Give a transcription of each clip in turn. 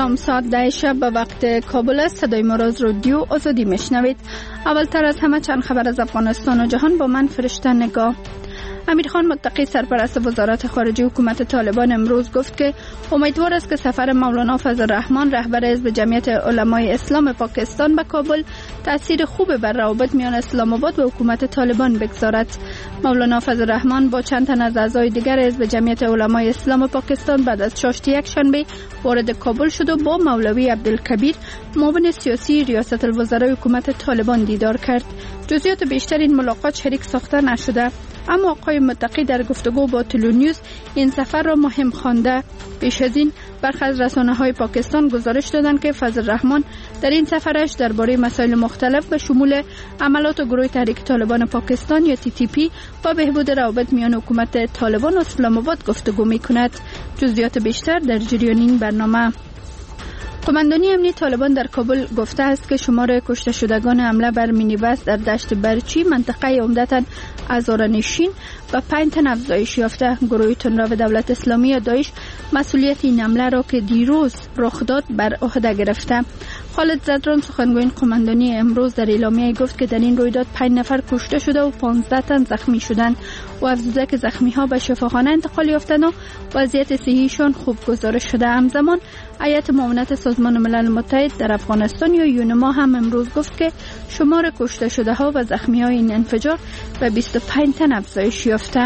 سلام، ساعت 10 شب به وقت کابل است. صدای ما را از رادیو آزادی میشنوید. اولتر از همه چند خبر از افغانستان و جهان با من فرشته نگاه. امیر خان متقی سرپرست وزارت خارجه حکومت طالبان امروز گفت که امیدوار است که سفر مولانا فضل الرحمن رهبر حزب جمعیت علمای اسلام پاکستان به کابل تاثیر خوب بر روابط میان اسلام آباد و حکومت طالبان بگذارد. مولانا فضل الرحمن با چند تن از اعضای دیگر حزب جمعیت علمای اسلام پاکستان بعد از چاشت یک شنبه وارد کابل شد و با مولوی عبدالکبیر معاون سیاسی ریاست الوزرای حکومت طالبان دیدار کرد. جزئیات بیشتر این ملاقات شریک ساخته نشده، اما آقای متقی در گفتگو با تلونیوز این سفر را مهم خوانده. پیش از این برخی از رسانه‌های پاکستان گزارش دادند که فضل الرحمن در این سفرش درباره مسائل مختلف به شمول عملات گروه تحریک طالبان پاکستان یا TTP و بهبود روابط میان حکومت طالبان و اسلام آباد گفتگو می‌کند. جزئیات بیشتر در جریان این برنامه. قماندانی امنیتی طالبان در کابل گفته است که شمار کشته شدگان حمله بر مینیبس در دشت برچی منطقه عمدتاً هزاره‌نشین و 5 تن افزایش یافته. گروه تندرو دولت اسلامی یا داعش مسئولیت این حمله را که دیروز رخ داد بر عهده گرفته. خالد زدران سخنگوی قماندانی امروز در اعلامیه گفت که در این رویداد 5 نفر کشته شده و 15 تن زخمی شدند و افزوده که زخمی‌ها به شفاخانه انتقال یافتند و وضعیت صحیشان خوب گزارش شده. همزمان هیئت معاونت سازمان ملل متحد در افغانستان یا یونما هم امروز گفت که شمار کشته شده ها و زخمی های این انفجار به 25 تن افزایش یافته.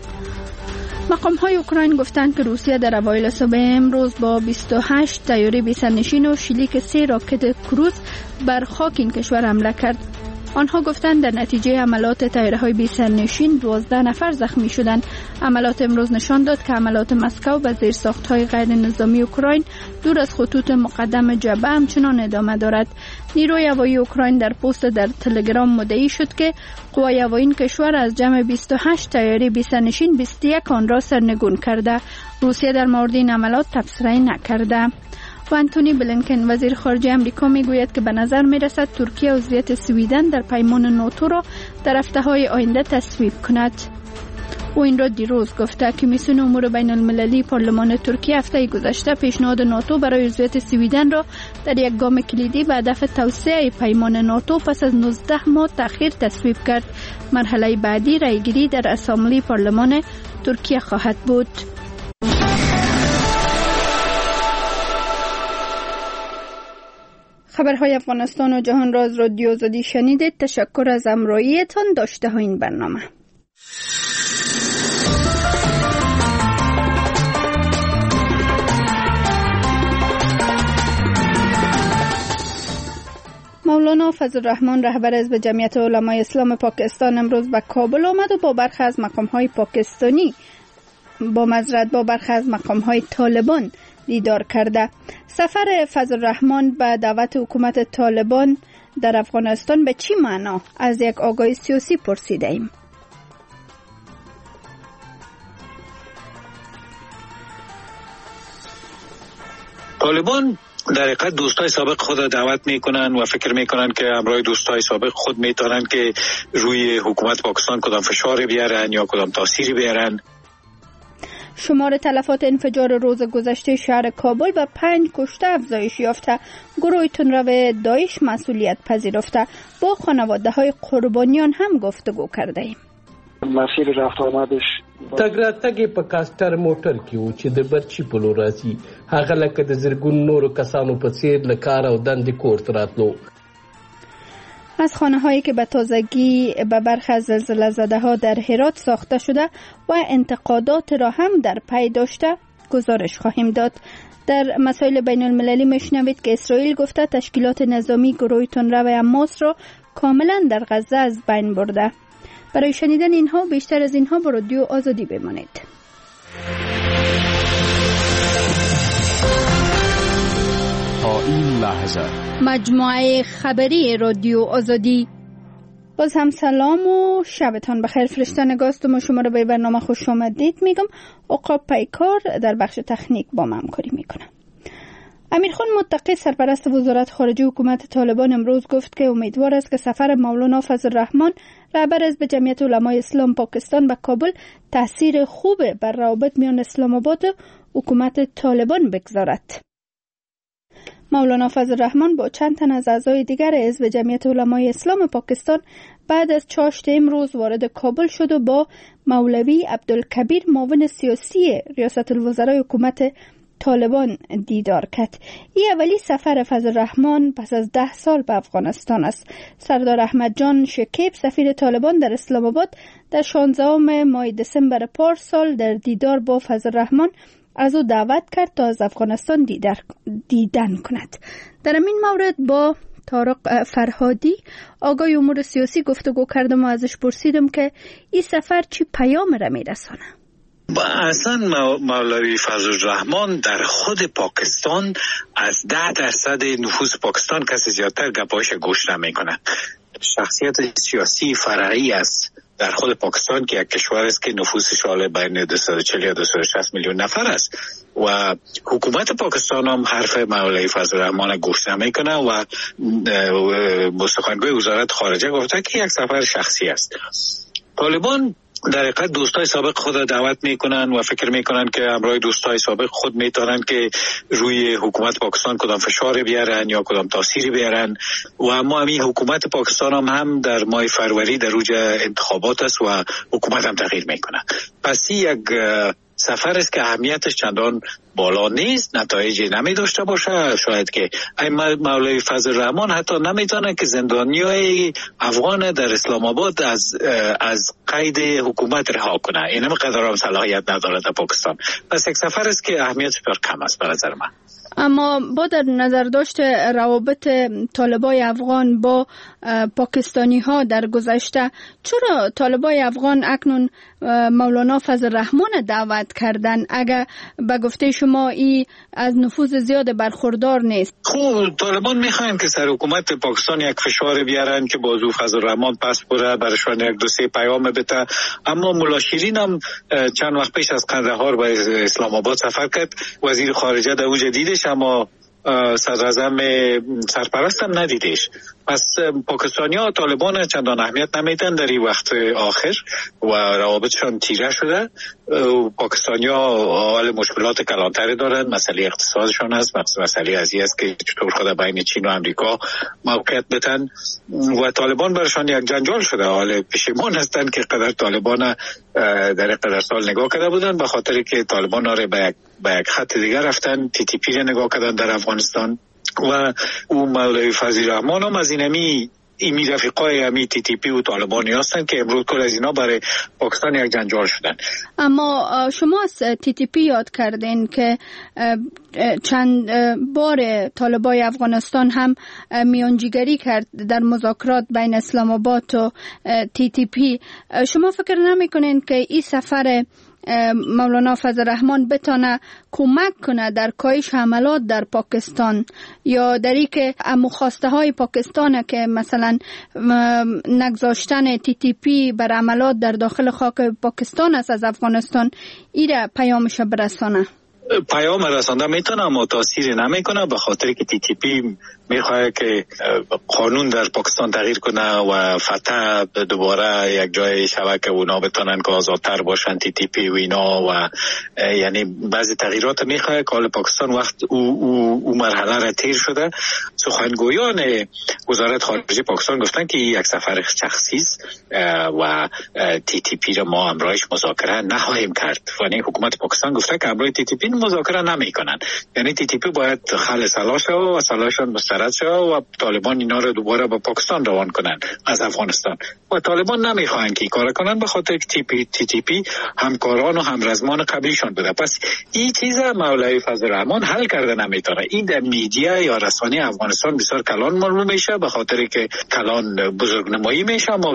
مقام های اوکراین گفتند که روسیه در اوایل صبح امروز با 28 طیاره بی‌سرنشین و شلیک 3 راکت کروز بر خاک این کشور حمله کرد. آنها گفتند در نتیجه عملات طیاره‌های بی‌سرنشین 12 نفر زخمی شدند. عملات امروز نشان داد که عملات مسکو و زیرساخت‌های غیر نظامی اوکراین دور از خطوط مقدم جبهه همچنان ادامه دارد. نیروی هوایی اوکراین در پست در تلگرام مدعی شد که قوای هوایی این کشور از جمع 28 طیاره بی‌سرنشین 21 آن را سرنگون کرده. روسیه در مورد این عملات تبصره نکرده. و انتونی بلینکن وزیر خارجه امریکا میگوید که به نظر میرسد ترکیه عضویت سویدن در پیمان ناتو را در هفته‌های آینده تصویب کند. او این را دیروز گفته. کمیسیون امور بین المللی پارلمان ترکیه هفته گذشته پیشنهاد ناتو برای عضویت سویدن را در یک گام کلیدی به هدف توسعه پیمان ناتو پس از 19 ماه تأخیر تصویب کرد. مرحله بعدی رایگیری در اسامبله پارلمان ترکیه خواهد بود. خبرهای افغانستان و جهان را از رادیو آزادی شنیدید. تشکر از همراهیتان. داشته ها این برنامه. مولانا فضل الرحمن رهبر حزب جمعیت علمای اسلام پاکستان امروز به کابل آمد و با برخی از مقام‌های پاکستانی با برخی از مقام‌های طالبان دیدار کرده. سفر فضل الرحمن به دعوت حکومت طالبان در افغانستان به چی معنا؟ از یک آگاه سیاسی پرسیده ایم. طالبان در حقیقت دوستای سابق خود را دعوت میکنن و فکر میکنن که همراه دوستای سابق خود میتونن که روی حکومت پاکستان کدام فشار بیارن یا کدام تاثیری بیارن. شمار تلفات انفجار روز گذشته شهر کابل به 5 کشته افزایش یافته. گروه تندرو داعش مسئولیت پذیرفته. با خانواده‌های قربانیان هم گفتگو کرده ایم. مسیر رفت آمدش تګ راتګ په کاستر موټر کې و چې د برچی په لور راځي. هغه لکه د زرګون نورو کسانو په څیر له کار او دندې کور ته راتلو. از خانه‌هایی که به تازگی به برخی از زلزله زده‌ها در هرات ساخته شده و انتقادات را هم در پی داشته گزارش خواهیم داد. در مسائل بین المللی میشنوید که اسرائیل گفته تشکیلات نظامی گروه تندرو حماس را کاملا در غزه از بین برده. برای شنیدن اینها بیشتر از اینها با رادیو آزادی بمانید. تا این لحظه مجموعه خبری رادیو آزادی. باز هم سلام و شبتان بخیر. فرشته نگاست و شما را به برنامه خوش آمدید میگم. عقاب پیکار در بخش تکنیک با ما همکاری میکنه. امیر خان متقی سرپرست وزارت خارجه حکومت طالبان امروز گفت که امیدوار است که سفر مولانا فضل الرحمن رهبر حزب جمعیت علمای اسلام پاکستان به کابل تاثیر خوب بر روابط میان اسلام آباد و حکومت طالبان بگذارد. مولانا فضل الرحمن با چند تن از اعضای دیگر حزب جمعیت علمای اسلام پاکستان بعد از چاشت امروز وارد کابل شد و با مولوی عبدالکبیر معاون سیاسی ریاست الوزرای حکومت طالبان دیدار کرد. این اولی سفر فضل الرحمن پس از 10 سال به افغانستان است. سردار احمد جان شکیب سفیر طالبان در اسلام آباد در 16 ماه دسامبر پارسال در دیدار با فضل الرحمن از او دعوت کرد تا از افغانستان دیدن کند. در این مورد با طارق فرهادی آقای امور سیاسی گفتگو کردم و ازش پرسیدم که این سفر چی پیام را میرسانه؟ اصلا مولوی فضل الرحمن در خود پاکستان از 10% نفوذ پاکستان کسی زیادتر گپایش گوش نمیکنه. شخصیت سیاسی فرعی است در خود پاکستان که یک کشور است که نفوذش حالا بین 240 یا 260 میلیون نفر است و حکومت پاکستان هم حرف مولوی فضل الرحمن گوش نمیکنه و سخنگوی وزارت خارجه گفته که یک سفر شخصی است. طالبان در حقیقت دوستای سابق خود دعوت میکنن و فکر میکنن که همراه دوستای سابق خود میتونن که روی حکومت پاکستان کدام فشار بیارن یا کدام تاثیری بیارن و اما همین حکومت پاکستان هم در ماه فروری در اوج انتخابات است و حکومت هم تغییر میکنه. پس یک سفر است که اهمیتش چندان بالا نیست، نتایجی نمی داشته باشه. شاید که مولوی فضل الرحمن حتی نمیتونه که زندانیای افغان در اسلام آباد از قید حکومت رها کنه. این هم قدر هم صلاحیت نداره در پاکستان. پس یک سفر است که اهمیتش بر کم است به نظر من. اما با در نظر داشت روابط طالبای افغان با پاکستانی ها در گذشته، چرا طالبای افغان اکنون مولانا فضل الرحمن دعوت کردن اگر به گفته شما ای از نفوذ زیاد برخوردار نیست؟ خب طالبان میخواین که سر حکومت پاکستان یک فشار بیارن که بازو فضل الرحمن پس بره برشان یک دو سه پیام بده. اما ملا شیرین هم چند وقت پیش از قندهار به اسلام آباد سفر کرد، وزیر خارجه در اوج دیدش اما صدر اعظم سرپرست هم ندیدش. پس پاکستانی ها طالبان چندان اهمیت نمیدن در این وقت آخر و روابطشان تیره شده. پاکستانی ها حال مشکلات کلانتری دارن، مسئله اقتصادشان هست، مسئله ازی است که چطور خود بین چین و امریکا موقعیت بتن و طالبان برشان یک جنجال شده. حال پشیمان هستن که قدر طالبان در قدر سال نگاه کرده بودن به خاطر که طالبان ها به یک خط دیگر رفتن، TTP را نگاه کردن در افغانستان و او مولوی فضل الرحمن هم از اینمی رفیقای همی TTP و طالبانی هستن که امروز کل از اینا برای پاکستان یک جنجال شدن. اما شما از TTP یاد کردین که چند بار طالبای افغانستان هم میانجیگری کرد در مذاکرات بین اسلام آباد و TTP. شما فکر نمی کنین که این سفر مولانا فضل الرحمن بتانه کمک کنه در کاهش حملات در پاکستان یا در این که مخواسته های پاکستانه که مثلا نگذاشتن TTP بر حملات در داخل خاک پاکستان است از افغانستان، این پیامش برسانه؟ پیام رسانده میتونه اما تاثیر نمیکنه به خاطر که TTP میخواد که قانون در پاکستان تغییر کنه و فتح دوباره یک جای شود که اونا بتونن که آزادتر باشن TTP و اینا و یعنی بعضی تغییرات میخواد که حال پاکستان وقت او مرحله را تیر شده. سخنگویان وزارت خارجه پاکستان گفتن که یک سفر شخصی است و TTP را ما همراهش مذاکره نخواهیم کرد. یعنی حکومت پاکستان گفته که همراه TTP مذاکره نمیکنن. یعنی TTP باید خل سلاح شه و سلاحشان مسترد شه و طالبان اینا رو دوباره به پاکستان روان کنن از افغانستان و طالبان نمیخواهند که کار کنن به خاطر که TTP همکاران و همرزمان قبلیشون بوده. پس این چیزا مولوی فضل الرحمن حل کرده نمیتونه. این در میدیا یا رسانه افغانستان بسیار کلان معلوم میشه به خاطر که کلان بزرگنمایی میشه و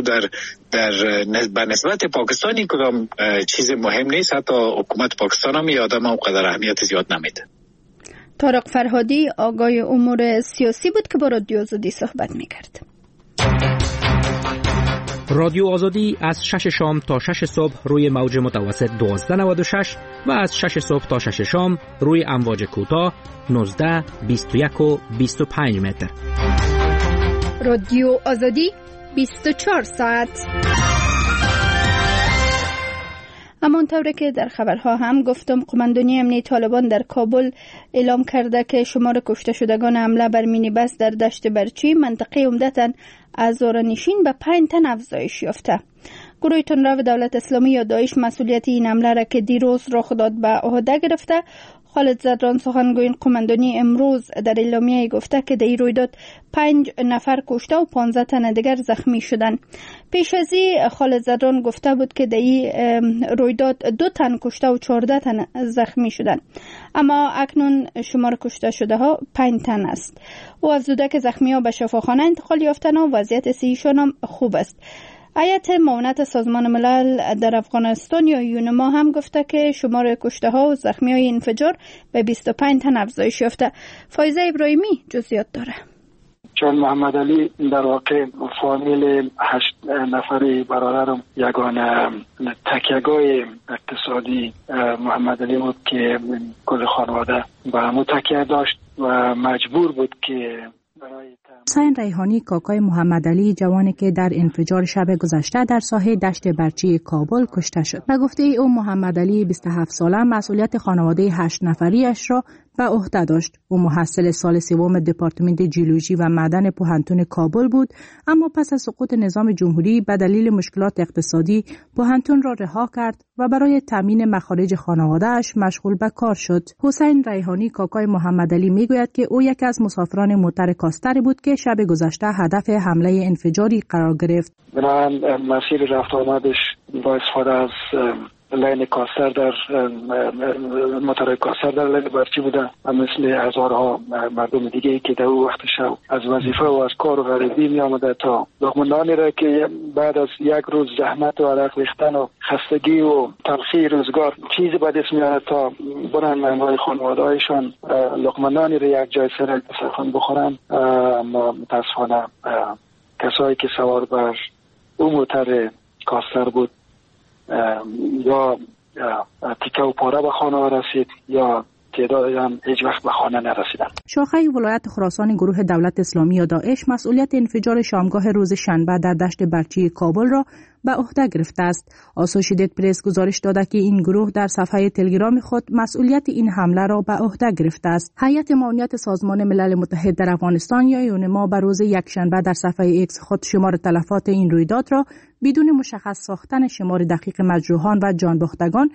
به نسبت پاکستانی کدام چیز مهم نیست. حتی حکومت پاکستان هم یادم اونقدر اهمیت زیاد نمیده. طارق فرهادی آقای امور سیاسی بود که با رادیو آزادی صحبت میکرد. رادیو آزادی از 6 شام تا 6 صبح روی موج متوسط 1296 و از 6 صبح تا 6 شام روی امواج کوتاه 19 21 و 25 متر. رادیو آزادی 24 ساعت. همانطور که در خبرها هم گفتم، قماندانی امنیتی طالبان در کابل اعلام کرده که شمار کشته شدگان حمله بر مینی بس در دشت برچی منطقه عمدتاً هزاره‌نشین به 5 تن افزایش یافته. گروه تندرو دولت اسلامی یا داعش مسئولیت این حمله را که دیروز رخ داد به عهده گرفته. خالد زدران سخنگوی قماندانی امروز در اعلامیه گفته که در این رویداد 5 نفر کشته و 15 تن دیگر زخمی شدند. پیش از این خالد زدران گفته بود که در این رویداد 2 تن کشته و 14 تن زخمی شدند، اما اکنون شمار کشته شده ها 5 تن است. او افزوده که زخمی ها به شفاخانه انتقال یافتند و وضعیت صحیشان هم خوب است. هیئت معاونت سازمان ملل در افغانستان یا یونما هم گفته که شمار کشته ها و زخمی های انفجار به 25 تن افزایش یافته. فایزه ابراهیمی جزئیات داره. چون محمد علی در واقع فامیل 8 نفری برادرم یگانه تکیه‌گاه اقتصادی محمد علی بود که کل خانواده به همون تکیه داشت و مجبور بود که حسین ریحانی کاکای محمد علی جوانی که در انفجار شب گذشته در ساحه دشت برچی کابل کشته شد. به گفته او محمد علی 27 ساله مسئولیت خانواده 8 نفریش را به عهده داشت. او محصل سال سوم دپارتمنت جیولوژی و معدن پوهنتون کابل بود، اما پس از سقوط نظام جمهوری به دلیل مشکلات اقتصادی پوهنتون را رها کرد و برای تامین مخارج خانواده‌اش مشغول به کار شد. حسین ریحانی کاکای محمد علی میگوید که او یکی از مسافران موتر کاستری بود که شب گذشته هدف حمله انفجاری قرار گرفت. بنابراین مسیر رفت آمدش با استفاده از لین کاستر در موتور کاستر در لین برچی بوده، مثل هزارها مردم دیگه ای که در اون وقت شب از وظیفه و از کار و غریبی می آمده تا لقمه‌نانی را که بعد از یک روز زحمت و عرق ریختن و خستگی و تلخی روزگار چیزی به دست میاره تا برن مهمای خانواده‌هایشان لقمه‌نانی را یک جای سرخان بخورن. ما متاسفانه کسایی که سوار بر اون موتور کاستر بود یا تیکه و پاره به خانه رسید یا تعدادی هم هیچ وقت به خانه نرسیدن. شاخه ولایت خراسان گروه دولت اسلامی یا داعش مسئولیت انفجار شامگاه روز شنبه در دشت برچی کابل را به عهده گرفته است. آسوشیتد پرس گزارش داده که این گروه در صفحه تلگرام خود مسئولیت این حمله را به عهده گرفته است. هیئت معاونت سازمان ملل متحد در افغانستان یا یونما به روز یکشنبه در صفحه ایکس خود شمار تلفات این رویداد را بدون مشخص ساختن شمار دقیق مجروحان و جانباختگان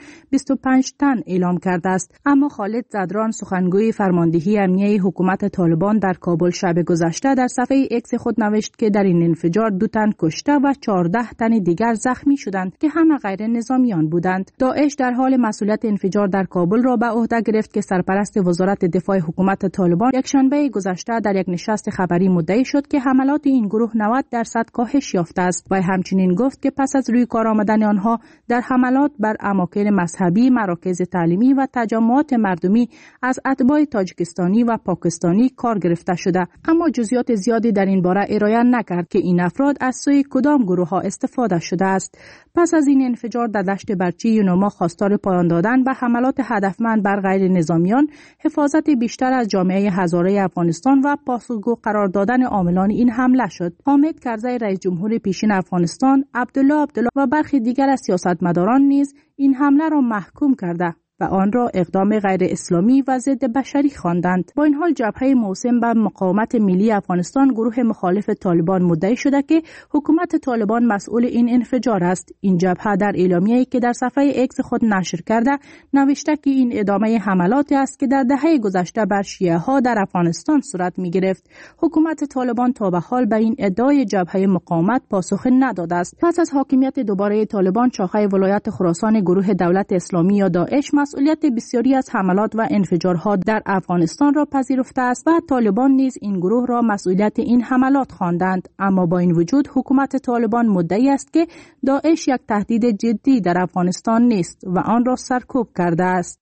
25 تن اعلام کرده است. اما خالد زدران سخنگوی فرماندهی امنیتی حکومت طالبان در کابل شب گذشته در صفحه ایکس خود نوشت که در این انفجار 2 تن کشته و 14 تن دیگر زخمی شدند که همه غیر نظامیان بودند. داعش در حال مسئولیت انفجار در کابل را به عهده گرفت که سرپرست وزارت دفاع حکومت طالبان یکشنبه گذشته در یک نشست خبری مدعی شد که حملات این گروه 90% کاهش یافته است و همچنین گفت که پس از روی کار آمدن آنها در حملات بر اماکن مذهبی، مراکز تعلیمی و تجمعات مردمی از اتباع تاجیکستانی و پاکستانی کار گرفته شده، اما جزئیات زیادی در این باره ارائه نکرد که این افراد از سوی کدام گروه ها استفاده شده است. پس از این انفجار در دشت برچی یونما خواستار پایان دادن به حملات هدفمند بر غیر نظامیان، حفاظت بیشتر از جامعه هزاره افغانستان و پاسخگو قرار دادن عاملان این حمله شد. حامد کرزی رئیس جمهور پیشین افغانستان، عبدالله و برخی دیگر از سیاستمداران نیز این حمله را محکوم کرده و آن را اقدام غیر اسلامی و ضد بشری خواندند. با این حال جبهه موسم به مقاومت ملی افغانستان گروه مخالف طالبان مدعی شده که حکومت طالبان مسئول این انفجار است. این جبهه در اعلامیه‌ای که در صفحه ایکس خود نشر کرده نوشته که این ادامه حملاتی است که در دهه گذشته بر شیعه ها در افغانستان صورت می‌گرفت. حکومت طالبان تا به حال به این ادعای جبهه مقاومت پاسخ نداده است. پس از حاکمیت دوباره طالبان، شاخه ولایت خراسان گروه دولت اسلامی یا داعش مسئولیت بسیاری از حملات و انفجارها در افغانستان را پذیرفته است و طالبان نیز این گروه را مسئولیت این حملات خواندند. اما با این وجود حکومت طالبان مدعی است که داعش یک تهدید جدی در افغانستان نیست و آن را سرکوب کرده است.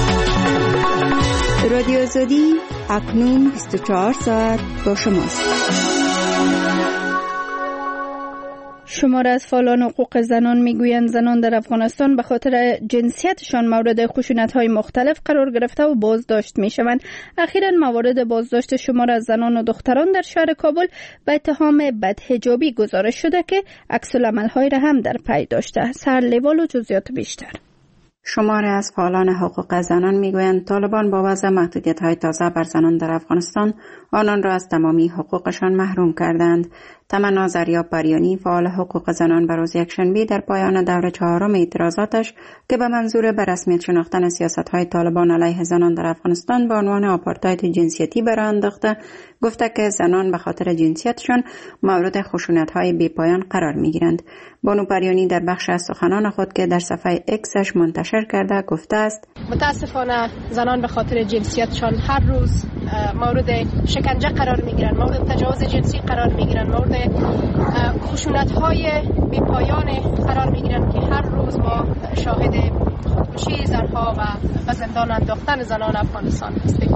رادیو آزادی اکنون 24 ساعت با شماست. شمار از فعالان حقوق زنان میگویند زنان در افغانستان به خاطر جنسیتشان مورد خشونت‌های مختلف قرار گرفته و بازداشت میشوند. اخیراً موارد بازداشت شمار از زنان و دختران در شهر کابل به اتهام بدحجابی گزارش شده که عکس‌العمل‌هایی را هم در پی داشته. سر لیوال و جزئیات بیشتر. شماری از فعالان حقوق زنان میگویند طالبان با وضع محدودیت‌های تازه بر زنان در افغانستان آنان را از تمامی حقوقشان محروم کردند. تمنا زریاب بریانی فعال حقوق زنان به روز یکشنبه در پایان دور 4 اعتراضاتش که به منظور به رسمیت شناختن سیاست‌های طالبان علیه زنان در افغانستان به عنوان آپارتاید جنسیتی برآ انداخته گفته که زنان به خاطر جنسیتشان مورد خشونت‌های بی‌پایان قرار می‌گیرند. بانو بریانی در بخش از سخنان خود که در صفحه اکسش منتشر کرده گفته است: متاسفانه زنان به خاطر جنسیتشان هر روز مورد شکنجه قرار می‌گیرند، مورد تجاوز جنسی قرار می‌گیرند، مورد خشونت‌های بی‌پایان قرار می‌گیرند که هر روز ما شاهد خودکشی زنها و به زندان انداختن زنان افغانستان هستیم.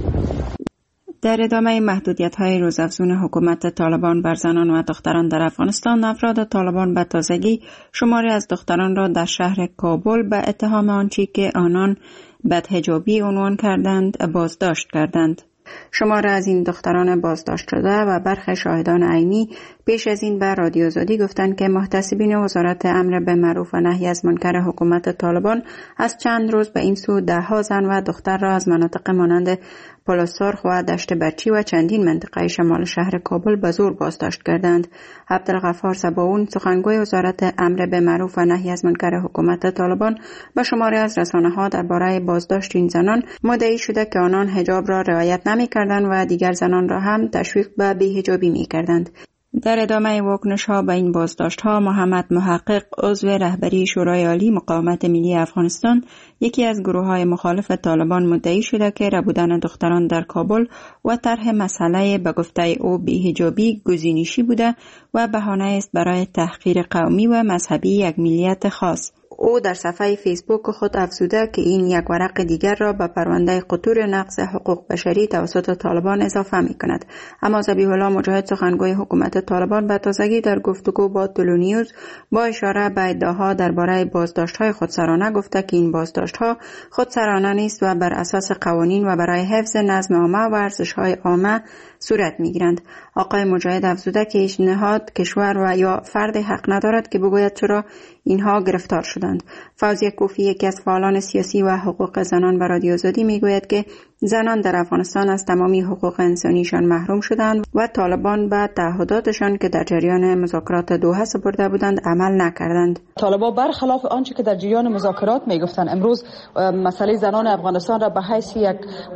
در ادامه محدودیت‌های روزافزون حکومت طالبان بر زنان و دختران در افغانستان، افراد طالبان به تازگی شماری از دختران را در شهر کابل به اتهام آنچه که آنان بدحجابی عنوان کردند بازداشت کردند. شماره از این دختران بازداشت شده و برخی شاهدان عینی پیش از این به رادیو آزادی گفتند که محتسبین وزارت امر به معروف و نهی از منکر حکومت طالبان از چند روز به این سو ده‌ها زن و دختر را از مناطق مانند پلسرخ و دشت برچی و چندین منطقه شمال شهر کابل به زور بازداشت کردند. عبدالغفار صباون سخنگوی وزارت امر به معروف و نهی از منکر حکومت طالبان به شماری از رسانه‌ها درباره بازداشت این زنان مدعی شده که آنان حجاب را رعایت نمی‌کردند و دیگر زنان را هم تشویق به بی‌حجابی می‌کردند. در ادامه واکنش‌ها به این بازداشت‌ها، محمد محقق عضو رهبری شورای عالی مقاومت ملی افغانستان، یکی از گروه‌های مخالف طالبان، مدعی شده که ربودن دختران در کابل و طرح مسئله به گفته او بی‌حجابی گزینشی بوده و بهانه است برای تحقیر قومی و مذهبی یک ملیت خاص. او در صفحه فیسبوک خود افزوده که این یک ورق دیگر را به پرونده قطور نقض حقوق بشری توسط طالبان اضافه می کند. اما ذبیح الله مجاهد سخنگوی حکومت طالبان به تازگی در گفتگو با تلونیوز با اشاره به ادعاها درباره بازداشت‌های خودسرانه گفته که این بازداشت‌ها خودسرانه نیست و بر اساس قوانین و برای حفظ نظم عامه و ارزش‌های عامه صورت می‌گیرند. آقای مجاهد افزوده که هیچ نهاد، کشور و یا فرد حق ندارد که بگوید چرا اینها گرفتار شدند. فوزیه کوفی، یکی از فعالان سیاسی و حقوق زنان، به رادیو آزادی میگوید که زنان در افغانستان از تمامی حقوق انسانیشان محروم شدند و طالبان به تعهداتشان که در جریان مذاکرات دوحه سپرده بودند عمل نکردند. طالبان برخلاف آنچه که در جریان مذاکرات میگفتند، امروز مسئله زنان افغانستان را به حیث یک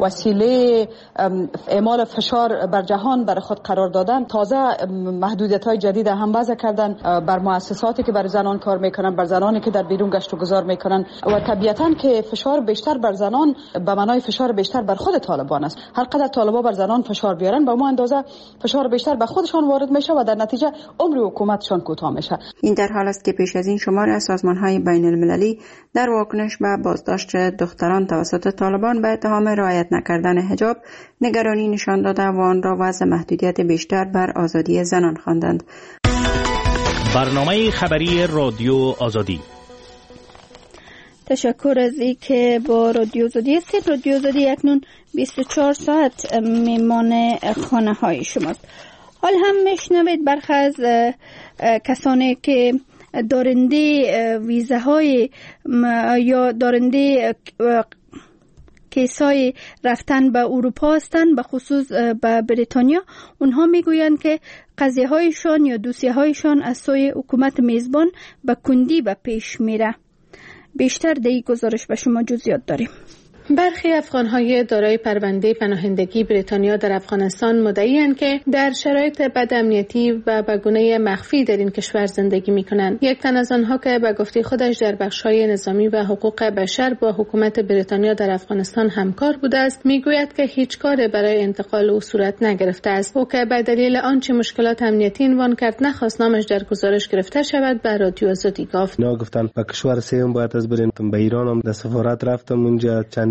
وسیله اعمال فشار بر جهان بر خود قرار دادن. تازه محدودیت‌های جدید هم وضع کردن بر مؤسساتی که بر زنان کار میکنن، بر زنانی که در بیرون گشت و گذار میکنن و طبیعتاً که فشار بیشتر بر زنان به معنای فشار بیشتر بر خود طالبان است. هر قدر طالبان بر زنان فشار بیارن، به اون اندازه فشار بیشتر به خودشان وارد میشه و در نتیجه عمر حکومتشان کوتاه میشه. این در حال است که پیش از این شماری از سازمان‌های بین‌المللی در واکنش به بازداشت دختران توسط طالبان به اتهام رعایت نکردن حجاب نگرانی نشان داده و آن را وضع محدودیت بیشتر بر آزادی زنان خواندند. برنامه خبری رادیو آزادی. تشکر از این که با رادیو آزادی هستید. رادیو آزادی اکنون 24 ساعت میمان خانه های شماست. حال هم میشنوید برخی از کسانی که دارنده ویزه های یا دارنده کیسای رفتن به اروپا هستند، به خصوص به بریتانیا. اونها میگویند که قضیه هایشان یا دوسیه هایشان از سوی حکومت میزبان به کندی به پیش میره. بیشتر در این گزارش به شما جزئیات داریم. برخی افغان‌های دارای پرونده پناهندگی بریتانیا در افغانستان مدعی‌اند که در شرایط بد امنیتی و به گونه مخفی در این کشور زندگی می‌کنند. یک تن از آنها که به گفته خودش در بخش‌های نظامی و حقوق بشر با حکومت بریتانیا در افغانستان همکار بوده است، می‌گوید که هیچ کاری برای انتقال او صورت نگرفته است. او که به دلیل آنچه مشکلات امنیتی عنوان کرد نخواست نامش در گزارش گرفته شود، به رادیو آزادی گفت. گفتن به کشور سوم باید از بریم. به ایران هم در سفارت رفتم، اونجا چند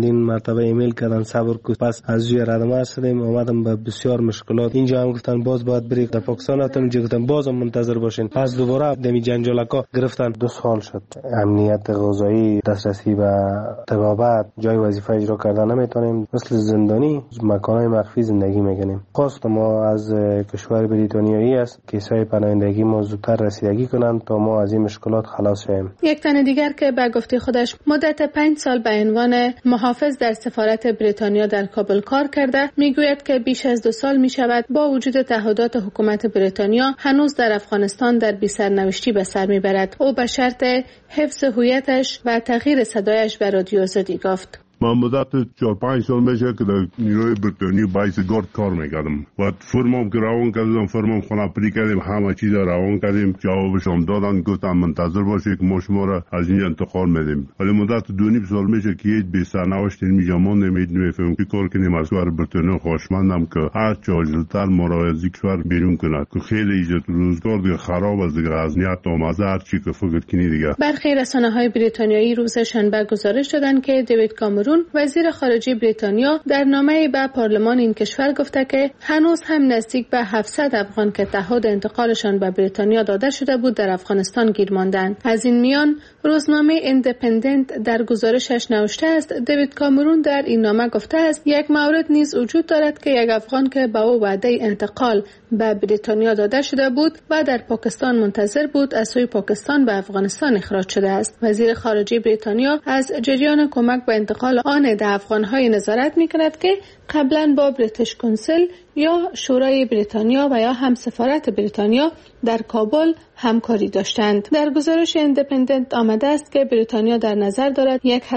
چندین مرتبه ایمیل کردن صبر کو، پس از جای ردمه شدیم، اومدم به بسیار مشکلات. اینجا هم گفتن باز باید بری در پاکستان، رفتم اینجا گفتن بازم منتظر باشین. پس دوباره دمی جنجالکا گرفتن. 2 سال شد. امنیت غذایی، دسترسی به طبابت، جای وظیفه اجرا کردن نمیتونیم، مثل زندانی مکانهای مخفی زندگی میکنیم. خواست ما از کشور بریتانیایی است که کیسای پناهندگی ما زودتر رسیدگی کنند تا ما از این مشکلات خلاص شویم. یک تن دیگر که به گفته خودش مدت 5 سال به عنوان محافظ در سفارت بریتانیا در کابل کار کرده، میگوید که بیش از 2 سال می شود با وجود تعهدات حکومت بریتانیا هنوز در افغانستان در بی سرنوشتی به سر میبرد. او به شرط حفظ هویتش و تغییر صدایش به رادیو آزادی گفت: من مدت 4-5 سال میشه که در نیروی بریتانیا بایس گارد کار میکردم و فرمام که روان کردم، فرمام خونه پری کردیم، همه چیز روان کردیم، جوابش هم دادن، گفتم منتظر باشید که ما شما را از اینجا انتقال میدیم. ولی مدت 2.5 سال میشه که هیچ بی سرنوشت اینجا ما نمیفهمیم که کار کنیم. از کشور بریتانیا خواهشمندم که هر چه زودتر ما را از کشور بیرون کند که خیلی ایجاد روزگار دیگه خراب است دیگه، از نیت آمده هر چی که فکر کنی دیگه. برخی رسانه‌های بریتانیایی روز شنبه گزارش دادند که دیوید کامرون وزیر خارجه بریتانیا در نامه‌ای به پارلمان این کشور گفته که هنوز هم نزدیک به 700 افغان که تعهد انتقالشان به بریتانیا داده شده بود در افغانستان گیر ماندند. از این میان روزنامه ایندیپندنت در گزارشش نوشته است دیوید کامرون در این نامه گفته است یک مورد نیز وجود دارد که یک افغان که به او وعده انتقال به بریتانیا داده شده بود و در پاکستان منتظر بود از سوی پاکستان به افغانستان اخراج شده است. وزیر خارجه بریتانیا از جریان کمک به انتقال آن افغان‌های نظارت می‌کند که قبلا با بریتیش کنسل یا شورای بریتانیا و یا هم سفارت بریتانیا در کابل همکاری داشتند. در گزارش ایندیپندنت آمده است که بریتانیا در نظر دارد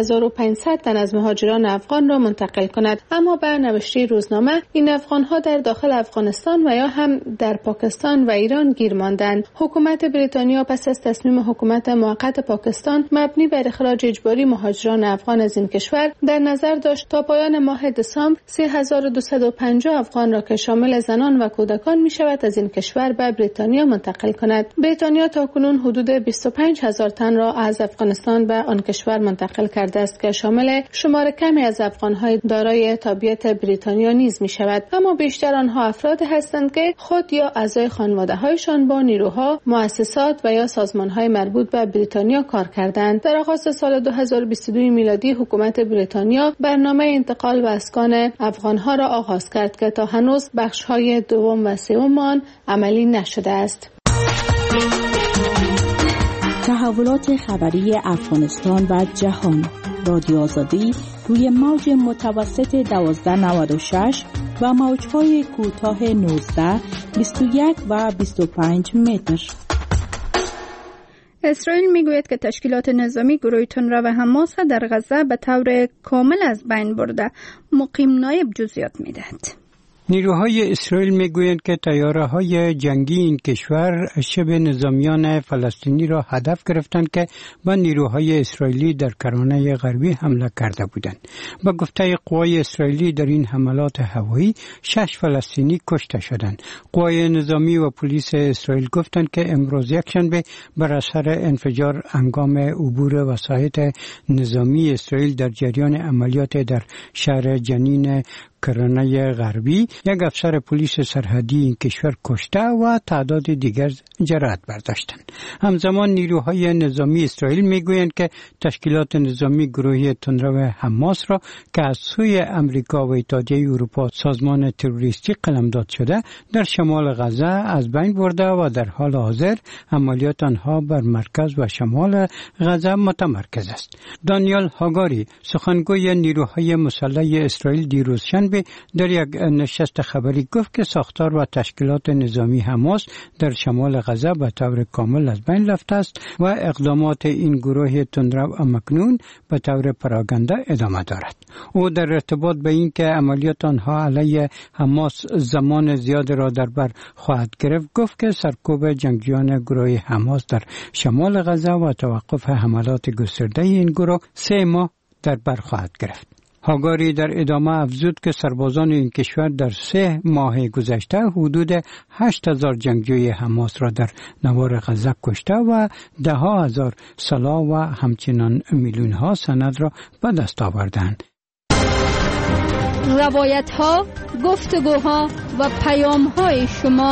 1500 تن از مهاجران افغان را منتقل کند، اما به نوشته روزنامه این افغان‌ها در داخل افغانستان و یا هم در پاکستان و ایران گیر ماندند. حکومت بریتانیا پس از تصمیم حکومت موقت پاکستان مبنی بر اخراج اجباری مهاجران افغان از این کشور در نظر داشت تا پایان ماه دسامبر 3250 افغان را که شامل زنان و کودکان می شود از این کشور به بریتانیا منتقل کند. بریتانیا تاکنون حدود 25000 تن را از افغانستان به آن کشور منتقل کرده است که شامل شمار کمی از افغان‌های دارای تابعیت بریتانیا نیز می شود، اما بیشتر آنها افرادی هستند که خود یا اعضای خانواده‌هایشان با نیروها، مؤسسات و یا سازمان‌های مربوط به بریتانیا کار کردند. در آغاز سال 2022 میلادی حکومت بریتانیا برنامه انتقال و اسکان افغان‌ها را آغاز کرد که تا هنوز بخش‌های دوم و سوم آن عملی نشده است. تحولات خبری افغانستان و جهان. رادیو آزادی روی موج متوسط 1296 و موج‌های کوتاه 19، 21 و 25 متر. اسرائیل میگوید که تشکیلات نظامی گروه تندرو و حماس در غزه به طور کامل از بین برده. مقیم نایب جزئیات میدهد. نیروهای اسرائیل میگویند که طیاره‌های جنگی این کشور شبه نظامیان فلسطینی را هدف گرفتند که به نیروهای اسرائیلی در کرانه غربی حمله کرده بودند. با گفته قوای اسرائیلی در این حملات هوایی 6 فلسطینی کشته شدند. قوای نظامی و پلیس اسرائیل گفتند که امروز یکشنبه بر اثر انفجار هنگام عبور وسایط نظامی اسرائیل در جریان عملیات در شهر جنین کرانه غربی یک افسر پلیس سرحدی این کشور کشته و تعداد دیگر جراحت برداشتند. همزمان نیروهای نظامی اسرائیل میگویند که تشکیلات نظامی گروهی تندرو حماس را که از سوی امریکا و اتحادیه اروپا سازمان تروریستی قلمداد شده در شمال غزه از بین برده و در حال حاضر عملیات آنها بر مرکز و شمال غزه متمرکز است. دانیال هاگاری سخنگوی نیروهای مسلح اسرائیل دیروز شنبه در یک نشست خبری گفت که ساختار و تشکیلات نظامی حماس در شمال غزه به طور کامل از بین رفته است و اقدامات این گروه تندرو اکنون به طور پراگنده ادامه دارد. او در ارتباط به این که عملیات آنها علیه حماس زمان زیاد را در بر خواهد گرفت گفت که سرکوب جنگجویان گروه حماس در شمال غزه و توقف حملات گسترده این گروه 3 ماه در بر خواهد گرفت. هاگاری در ادامه افزود که سربازان این کشور در 3 ماه گذشته حدود 8000 جنگجوی حماس را در نوار غزه کشته و 10,000 سلاح و همچنان میلیون‌ها سند را به دست آوردند. روایت ها، گفتگوها و پیام های شما.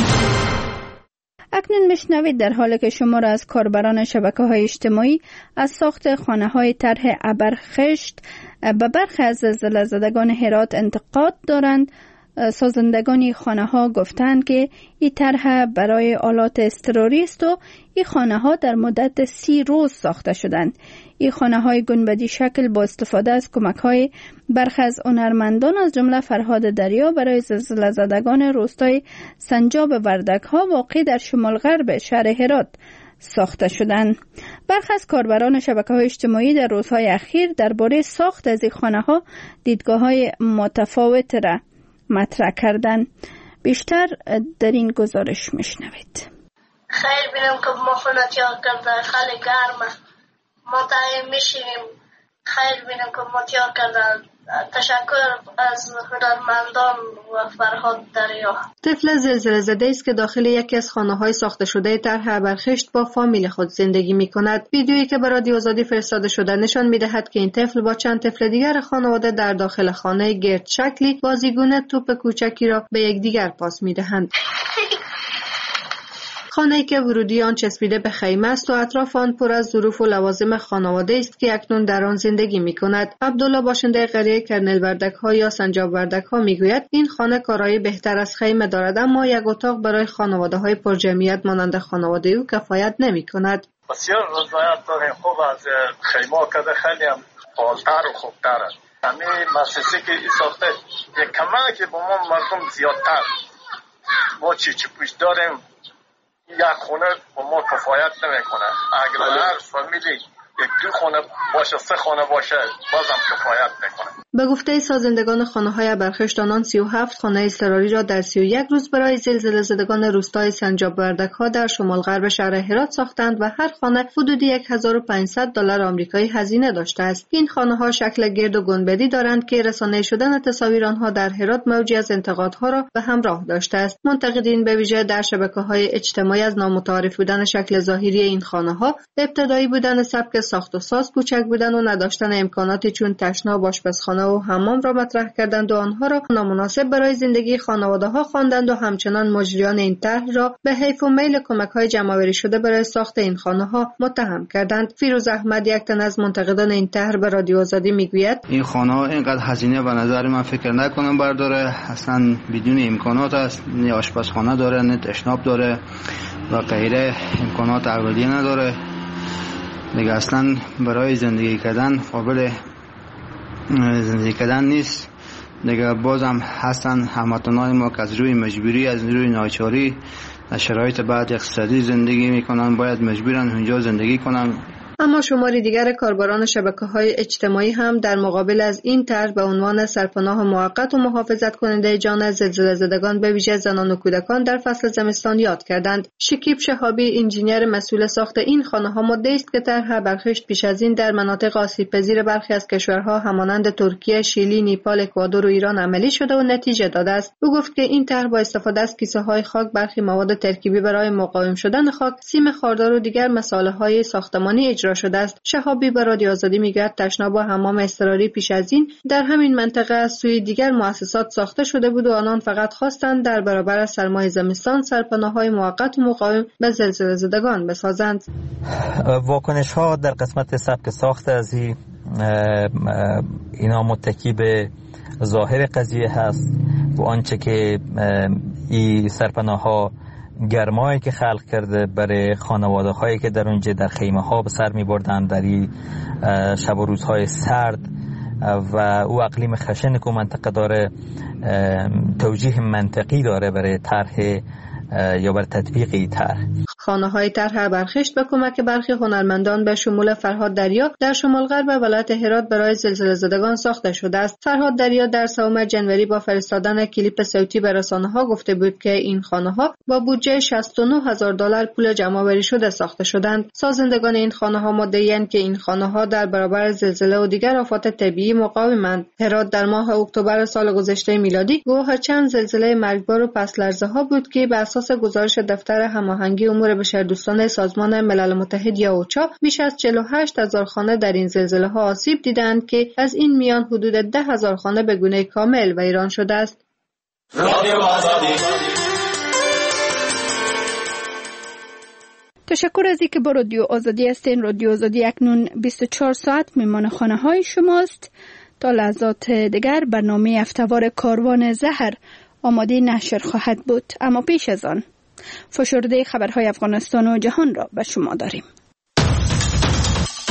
اکنون میشنوید در حالی که شمار از کاربران شبکه‌های اجتماعی از ساخت خانه‌های طرح ابرخشت به برخی از زلزله زدگان هرات انتقاد دارند، سازندگان خانه‌ها گفتند که این طرح برای آلات اضطراری است و این خانه‌ها در مدت 30 روز ساخته شدند. این خانه‌های گنبدی شکل با استفاده از کمک‌های برخی از هنرمندان از جمله فرهاد دریا برای زلزله زدگان روستای سنجاب وردک‌ها واقع در شمال غرب شهر هرات ساخته شدند. برخی از کاربران شبکه‌های اجتماعی در روزهای اخیر درباره ساخت از این خانه‌ها دیدگاه‌های متفاوت را مطرح کردن. بیشتر در این گزارش میشنوید. خیلی بینم که ما خونه تیار کرده، خیلی گرمه، ما تایم میشینیم. خیلی بینم که ما تیار کرده. تشکر از هنرمندان و فرهاد دریا. طفل زلزله زده است که داخل یکی از خانه‌های ساخته شده طرح ابرخشت با فامیل خود زندگی می‌کند. ویدیویی که به رادیو آزادی فرستاده شده نشان می‌دهد که این طفل با چند طفل دیگر خانواده در داخل خانه گرد شکلی بازیگونه توپ کوچکی را به یکدیگر پاس می‌دهند. خانه‌ای که ورودی آن چسبیده به خیمه است و اطراف آن پر از ظروف و لوازم خانواده است که اکنون در آن زندگی می‌کند. عبدالله باشنده قریه کرنل وردک‌ها یا سنجاب وردک‌ها می‌گوید این خانه کارایی بهتر از خیمه دارد، اما یک اتاق برای خانواده‌های پرجمعیت مانند خانواده او کفایت نمی‌کند. بسیار رضایت داریم، خوب از خیمه کرده، خیلی هم بالتر و خوبتر است. همین مؤسسه که این ساخته یک کمک به ما مردم زیادتر، ما چی پوش داریم یک خونه با ما کفایت نمیکنه. اگر هر فامیلی یک دو خونه باشه، 3 خونه باشه، بازم کفایت نکنه. به گفته سازندگان خانه‌های ابرخشت، آنان 37 خانه اضطراری را در 31 روز برای زلزله زدگان روستای سنجاب وردک‌ها در شمال غرب شهر هرات ساختند و هر خانه حدود $1,500 آمریکایی هزینه داشته است. این خانه‌ها شکل گرد و گنبدی دارند که رسانه شدن تصاویر آنها در هرات موجی از انتقادها را به همراه داشته است. منتقدین به ویژه در شبکه‌های اجتماعی از نامتعارف بودن شکل ظاهری این خانه‌ها، ابتدایی بودن سبک ساخت و ساز، کوچک بودن و نداشتن امکاناتی چون تشناب، آشپزخانه و حمام را مطرح کردند و آنها را نامناسب برای زندگی خانواده‌ها خواندند و همچنان مجریان این طرح را به حیف و میل کمک‌های جمع‌آوری شده برای ساخت این خانه‌ها متهم کردند. فیروز احمد، یک تن از منتقدان این طرح، به رادیو آزادی میگوید این خانه‌ها اینقدر هزینه به نظر من فکر نکنم برداره، اصلا بدون امکانات است، نه آشپزخانه داره، نه تشناب داره و غیره، امکانات اولیه نداره. دیگه اصلا برای زندگی کردن قابل زندگی کردن نیست. دیگه بازم هستن هموطنان ما که از روی مجبوری، از روی ناچاری، در شرایط بعد اقتصادی زندگی میکنن، باید مجبورن اونجا زندگی کنن. اما شماری دیگر کاربران شبکه‌های اجتماعی هم در مقابل از این طرح به عنوان سرپناه موقت و محافظت کننده جان زلزله زدگان به ویژه زنان و کودکان در فصل زمستان یاد کردند. شکیب شهابی، انجینیر مسئول ساخت این خانه‌ها، مدعی است که طرح ابرخشت پیش از این در مناطق آسیب‌پذیر برخی از کشورها همانند ترکیه، شیلی، نیپال، اکوادور و ایران عملی شده و نتیجه داده است. او گفت که این طرح با استفاده از کیسه‌های خاک، برخی مواد ترکیبی برای مقاوم شدن خاک، سیم خاردار و دیگر مساله‌های ساختمانی اجرا شده است. شهابی به رادیو آزادی میگوید تشناب و حمام اضطراری پیش از این در همین منطقه از سوی دیگر مؤسسات ساخته شده بود و آنان فقط خواستند در برابر سرمای زمستان سرپناه‌های موقت و مقاوم به زلزله زدگان بسازند. واکنش‌ها در قسمت سبک ساخت از اینا متکی به ظاهر قضیه هست و آنچه که این سرپناه‌ها گرمایی که خلق کرده برای خانواده هایی که در اونجا در خیمه ها به سر می بردن در این شب و روزهای سرد و او اقلیم خشن که منطقه داره، توجیه منطقی داره برای طرح یا بر تطبیق این طرح. خانه‌های طرح ابرخشت به کمک برخی هنرمندان به شمول فرهاد دریا در شمال غرب ولایت هرات برای زلزله زدگان ساخته شده است. فرهاد دریا در 3 جنوری با فرستادن کلیپ صوتی به رسانه‌ها گفته بود که این خانه‌ها با بودجه $69,000 پول جمع‌آوری شده ساخته شدند. سازندگان این خانه‌ها مدعی‌اند که این خانه‌ها در برابر زلزله و دیگر آفات طبیعی مقاومند. هرات در ماه اکتبر سال گذشته میلادی گواه چند زلزله مرگبار و پس‌لرزه‌ها بود که بر اساس گزارش دفتر هماهنگی امور کار بشردوستانه سازمان ملل متحد یا اوچا بیش از 48,000 خانه در این زلزله ها آسیب دیدند که از این میان حدود 10,000 خانه به گونه کامل ویران شده است. تشکر از اینکه با رادیو آزادی هستین. رادیو آزادی اکنون 24 ساعت میمان خانه های شماست. تا لحظات دیگر برنامه هفتهوار کاروان زهر آماده نشر خواهد بود، اما پیش از آن فشرده خبرهای افغانستان و جهان را به شما داریم.